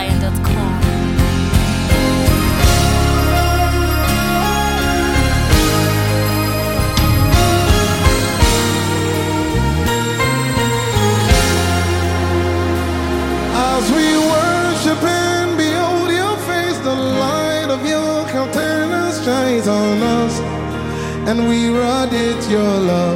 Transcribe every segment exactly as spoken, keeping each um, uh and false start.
zion dot com. As we worship and behold your face, the light of your countenance shines on us, and we radiate your love.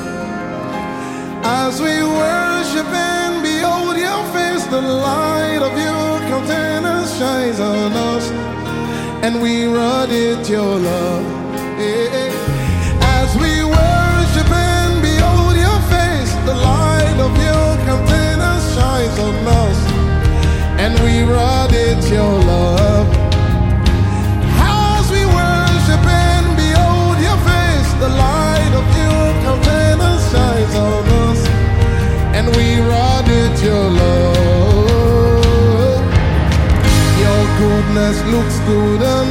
As we worship and behold your face, the light of your countenance shines on us, and we radiate your love. Yeah. As we worship and behold your face, the light of your countenance shines on us, and we radiate your love. As we worship and behold your face, the light of your countenance shines on us, and we radiate your love. Your goodness looks good on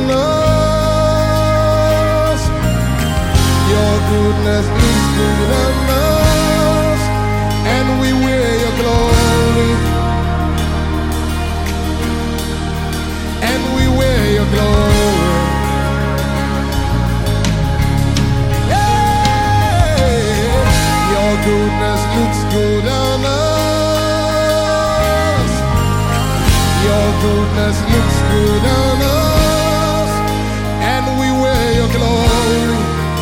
us. Your goodness looks good on us, and we wear your glory. And we wear your glory. Yeah. Your goodness looks good on us. Your goodness looks good on us, and we wear your glory.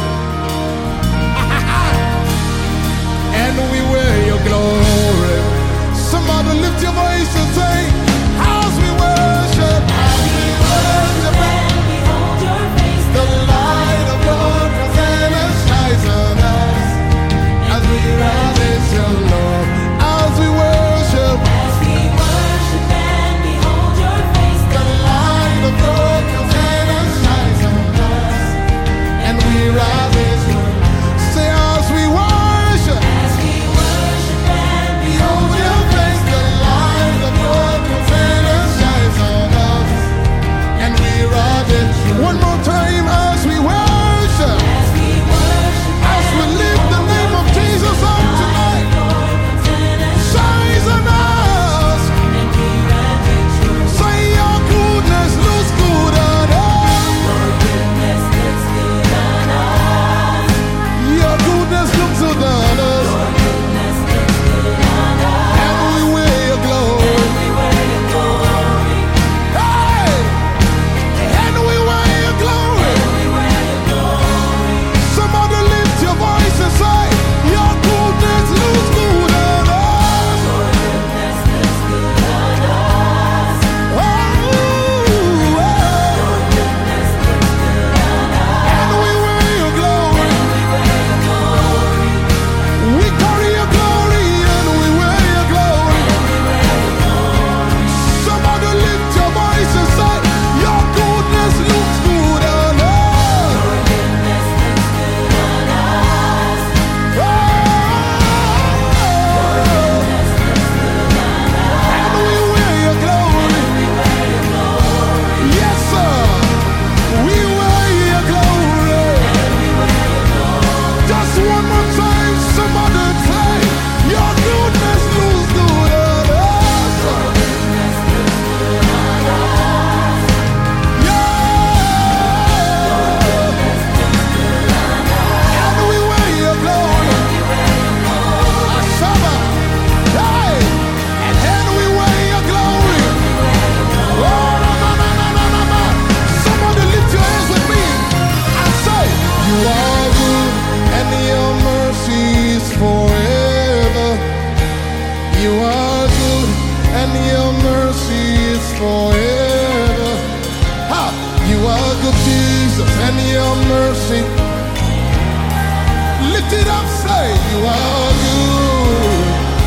And we wear your glory. Somebody lift your voice and say, as we worship, as we worship and behold your face, the light of your countenance shines on us, as we radiate your love. As we worship, as we worship and behold your face, the light of your countenance shines on us, and we radiate your love. Say, as we worship, as we worship and behold your face, the light of your countenance shines on us, and we radiate your love. One more time, as we worship, as we worship, as we lift the name of Jesus up tonight, shines on us, and we radiate your love. Say, your goodness looks good on us. Your goodness looks good on us. Your goodness looks good on us. Your goodness looks good on us. And we wear your glory. And we wear your glory. Hey! And we wear your glory. And we wear your glory. Somebody lift your voice and say, your goodness looks good on us. Your goodness looks good on us. Oh, oh. Your goodness looks good on us. And we wear your glory. And we wear your glory. We carry your glory and we wear your glory. And we wear your glory. Somebody lift your voice and say, your goodness looks good on us. Your goodness looks good on us. Oh, and we wear your glory. And we wear your glory. Yes, sir. We wear your glory. And we wear your glory. Just one more time, somebody say, your goodness looks good on us. Your goodness looks good on us. Yeah. Your goodness looks good on us. And we wear your glory. And we wear your glory. Ashaba. Hey. And then we wear your glory. And we wear your glory. Oh, no, no, no, no, no, no, no. Somebody lift your hands with me and say, you are good and your mercy is forever. You are good and your mercy is forever. Ha! You are good, Jesus, and your mercy. Lift it up, say, you are good.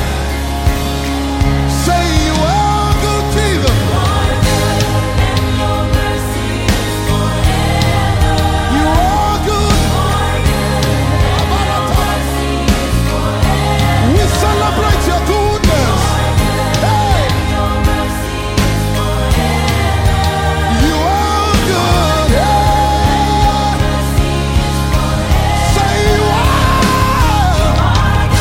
Say, you are good, Jesus. You are good and your mercy is forever. You are good. You are good and your mercy is forever. We celebrate your goodness. Hey. Your mercy is forever. You are good. Yeah. Say you are.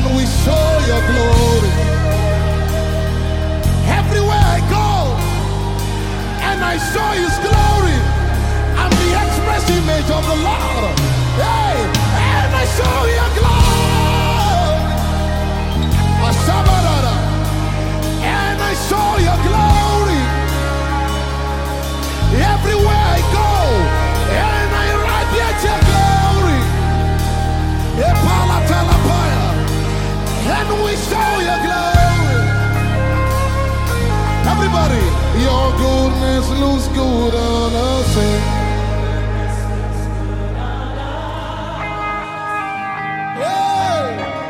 and we show your glory. Everywhere I go, and I show his glory. I'm the express image of the Lord. Hey, and I show your glory. Ashabarara. And I show your glory. Everywhere I go, and I radiate your glory. Epalatalapaya. And we show your glory. Everybody, your goodness looks good on us. Hey.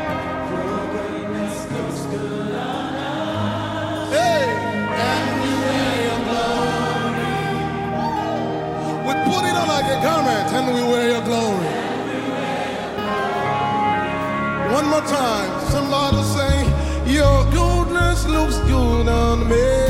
Hey. And we wear your glory. We put it on like a garment, and we wear your glory. One more time, somebody say, your goodness looks good on me.